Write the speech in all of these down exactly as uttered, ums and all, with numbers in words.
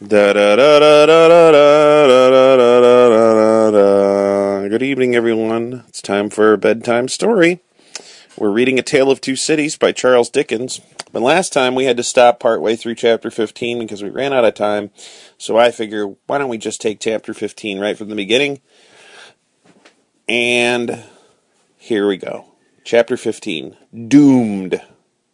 Da da da da da da da da da da da. Good evening, everyone. It's time for a bedtime story. We're reading A Tale of Two Cities by Charles Dickens. But last time we had to stop partway through chapter fifteen because we ran out of time. So I figure, why don't we just take chapter fifteen right from the beginning? And here we go. Chapter fifteen. Doomed.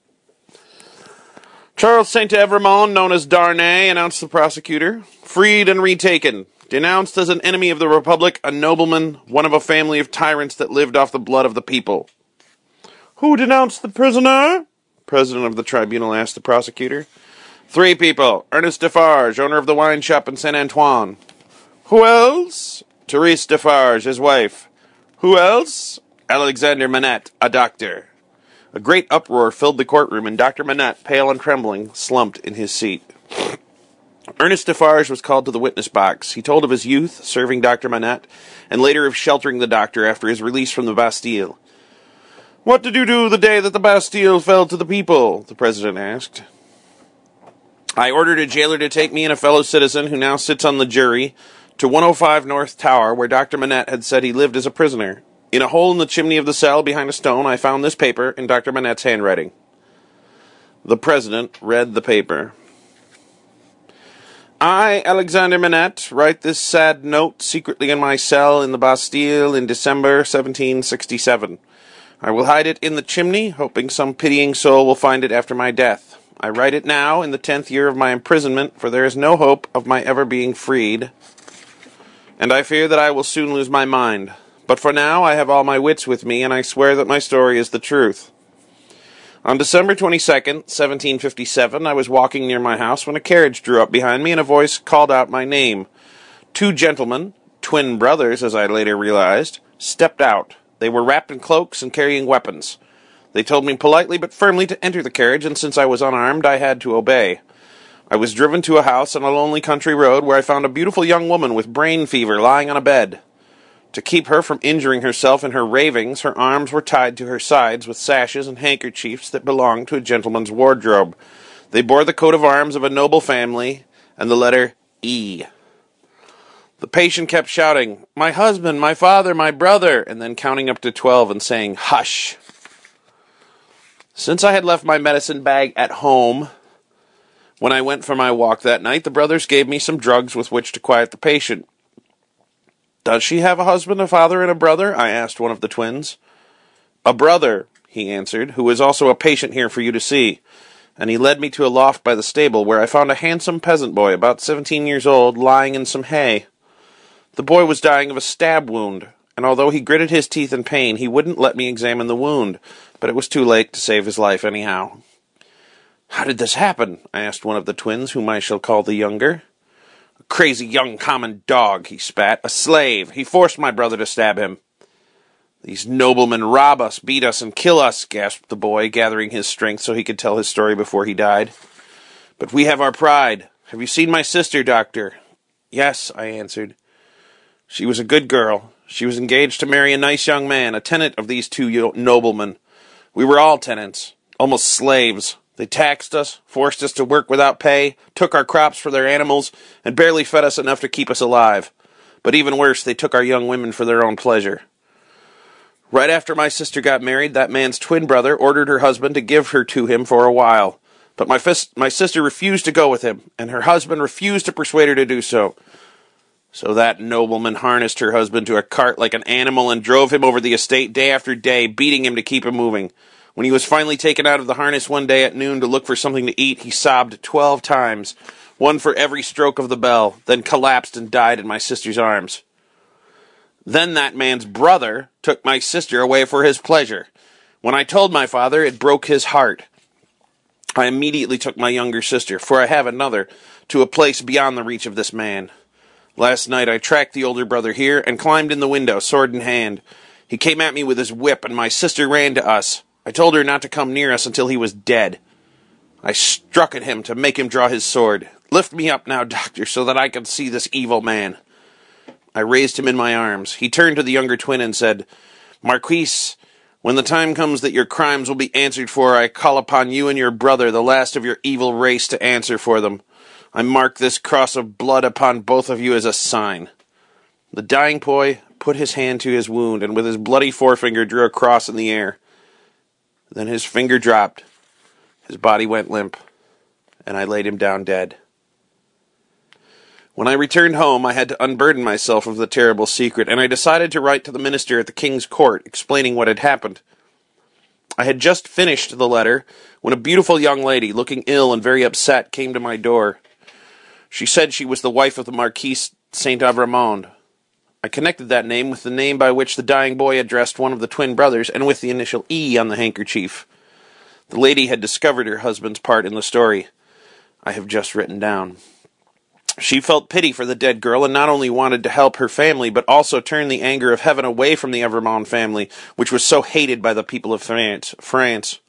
Charles Saint Evremond, known as Darnay, announced the prosecutor, freed and retaken, denounced as an enemy of the Republic, a nobleman, one of a family of tyrants that lived off the blood of the people. Who denounced the prisoner? President of the tribunal asked the prosecutor. Three people. Ernest Defarge, owner of the wine shop in Saint Antoine. Who else? Therese Defarge, his wife. Who else? Alexander Manette, a doctor. A great uproar filled the courtroom, and Doctor Manette, pale and trembling, slumped in his seat. Ernest Defarge was called to the witness box. He told of his youth, serving Doctor Manette, and later of sheltering the doctor after his release from the Bastille. What did you do the day that the Bastille fell to the people? The president asked. I ordered a jailer to take me and a fellow citizen, who now sits on the jury, to one oh five North Tower, where Doctor Manette had said he lived as a prisoner. In a hole in the chimney of the cell behind a stone, I found this paper in Doctor Manette's handwriting. The president read the paper. I, Alexander Manette, write this sad note secretly in my cell in the Bastille in December seventeen sixty-seven. I will hide it in the chimney, hoping some pitying soul will find it after my death. I write it now, in the tenth year of my imprisonment, for there is no hope of my ever being freed, and I fear that I will soon lose my mind. But for now, I have all my wits with me, and I swear that my story is the truth. On December twenty-second, seventeen fifty-seven, I was walking near my house when a carriage drew up behind me, and a voice called out my name. Two gentlemen, twin brothers, as I later realized, stepped out. They were wrapped in cloaks and carrying weapons. They told me politely but firmly to enter the carriage, and since I was unarmed, I had to obey. I was driven to a house on a lonely country road where I found a beautiful young woman with brain fever lying on a bed. To keep her from injuring herself in her ravings, her arms were tied to her sides with sashes and handkerchiefs that belonged to a gentleman's wardrobe. They bore the coat of arms of a noble family and the letter E. The patient kept shouting, my husband, my father, my brother, and then counting up to twelve and saying, hush. Since I had left my medicine bag at home, when I went for my walk that night, the brothers gave me some drugs with which to quiet the patient. Does she have a husband, a father, and a brother? I asked one of the twins. A brother, he answered, who is also a patient here for you to see. And he led me to a loft by the stable, where I found a handsome peasant boy, about seventeen years old, lying in some hay. The boy was dying of a stab wound, and although he gritted his teeth in pain, he wouldn't let me examine the wound, but it was too late to save his life anyhow. How did this happen? I asked one of the twins, whom I shall call the younger. Crazy young common dog, he spat. A slave. He forced my brother to stab him. These noblemen rob us, beat us, and kill us, gasped the boy, gathering his strength so he could tell his story before he died. But we have our pride. Have you seen my sister, doctor? Yes, I answered. She was a good girl. She was engaged to marry a nice young man, a tenant of these two noblemen. We were all tenants, almost slaves. They taxed us, forced us to work without pay, took our crops for their animals, and barely fed us enough to keep us alive. But even worse, they took our young women for their own pleasure. Right after my sister got married, that man's twin brother ordered her husband to give her to him for a while. But my, fist, my sister refused to go with him, and her husband refused to persuade her to do so. So that nobleman harnessed her husband to a cart like an animal and drove him over the estate day after day, beating him to keep him moving. When he was finally taken out of the harness one day at noon to look for something to eat, he sobbed twelve times, one for every stroke of the bell, then collapsed and died in my sister's arms. Then that man's brother took my sister away for his pleasure. When I told my father, it broke his heart. I immediately took my younger sister, for I have another, to a place beyond the reach of this man. Last night I tracked the older brother here and climbed in the window, sword in hand. He came at me with his whip, and my sister ran to us. I told her not to come near us until he was dead. I struck at him to make him draw his sword. Lift me up now, doctor, so that I can see this evil man. I raised him in my arms. He turned to the younger twin and said, Marquise, when the time comes that your crimes will be answered for, I call upon you and your brother, the last of your evil race, to answer for them. I mark this cross of blood upon both of you as a sign." The dying boy put his hand to his wound, and with his bloody forefinger drew a cross in the air. Then his finger dropped, his body went limp, and I laid him down dead. When I returned home, I had to unburden myself of the terrible secret, and I decided to write to the minister at the king's court, explaining what had happened. I had just finished the letter when a beautiful young lady, looking ill and very upset, came to my door. She said she was the wife of the Marquis Saint Evrémonde. I connected that name with the name by which the dying boy addressed one of the twin brothers, and with the initial E on the handkerchief. The lady had discovered her husband's part in the story I have just written down. She felt pity for the dead girl, and not only wanted to help her family, but also turn the anger of heaven away from the Evrémonde family, which was so hated by the people of France. France.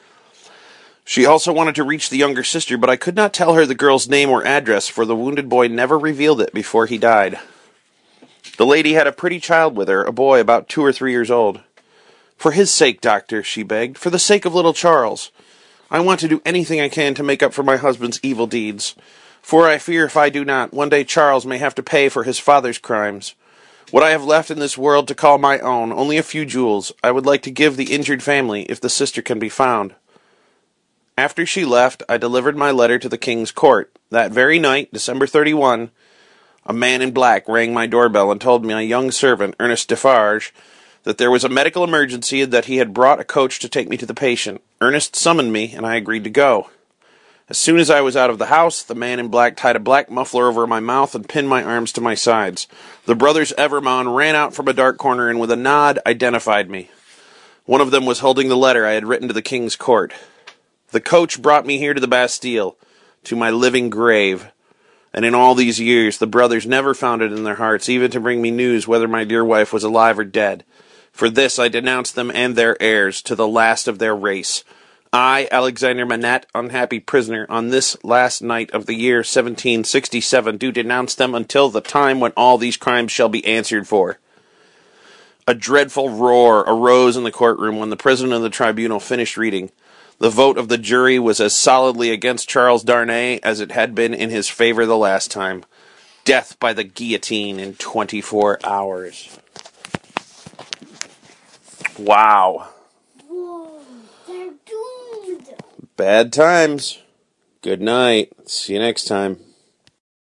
She also wanted to reach the younger sister, but I could not tell her the girl's name or address, for the wounded boy never revealed it before he died. The lady had a pretty child with her, a boy about two or three years old. "For his sake, doctor," she begged, "for the sake of little Charles. I want to do anything I can to make up for my husband's evil deeds. For I fear if I do not, one day Charles may have to pay for his father's crimes. What I have left in this world to call my own, only a few jewels, I would like to give the injured family, if the sister can be found." After she left, I delivered my letter to the king's court. That very night, December thirty-first, a man in black rang my doorbell and told my young servant, Ernest Defarge, that there was a medical emergency and that he had brought a coach to take me to the patient. Ernest summoned me, and I agreed to go. As soon as I was out of the house, the man in black tied a black muffler over my mouth and pinned my arms to my sides. The brothers Evrémonde ran out from a dark corner and with a nod identified me. One of them was holding the letter I had written to the king's court. The coach brought me here to the Bastille, to my living grave. And in all these years, the brothers never found it in their hearts even to bring me news whether my dear wife was alive or dead. For this I denounce them and their heirs to the last of their race. I, Alexander Manette, unhappy prisoner, on this last night of the year seventeen sixty-seven, do denounce them until the time when all these crimes shall be answered for. A dreadful roar arose in the courtroom when the president of the tribunal finished reading. The vote of the jury was as solidly against Charles Darnay as it had been in his favor the last time. Death by the guillotine in twenty-four hours. Wow. Bad times. Good night. See you next time.